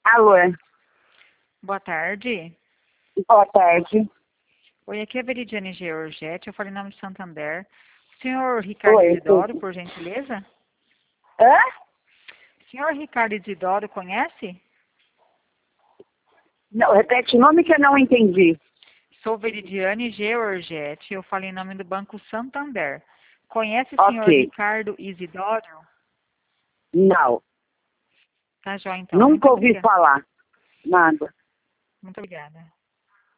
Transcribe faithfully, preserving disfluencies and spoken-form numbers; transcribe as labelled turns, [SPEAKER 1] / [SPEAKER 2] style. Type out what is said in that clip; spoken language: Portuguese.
[SPEAKER 1] Alô,
[SPEAKER 2] Boa tarde.
[SPEAKER 1] boa tarde.
[SPEAKER 2] Oi, aqui é a Veridiane Georgette, eu falei em nome de Santander. Senhor Ricardo
[SPEAKER 1] Oi,
[SPEAKER 2] Isidoro,
[SPEAKER 1] tudo.
[SPEAKER 2] por gentileza?
[SPEAKER 1] Hã?
[SPEAKER 2] Senhor Ricardo Isidoro, conhece?
[SPEAKER 1] Não, repete o nome que eu não entendi.
[SPEAKER 2] Sou Veridiane Georgette, eu falei em nome do Banco Santander. Conhece o senhor
[SPEAKER 1] Ok.
[SPEAKER 2] Ricardo Isidoro?
[SPEAKER 1] Não,
[SPEAKER 2] Tá, joia, então. Muito
[SPEAKER 1] nunca ouvi
[SPEAKER 2] obrigada.
[SPEAKER 1] falar. Nada.
[SPEAKER 2] Muito obrigada.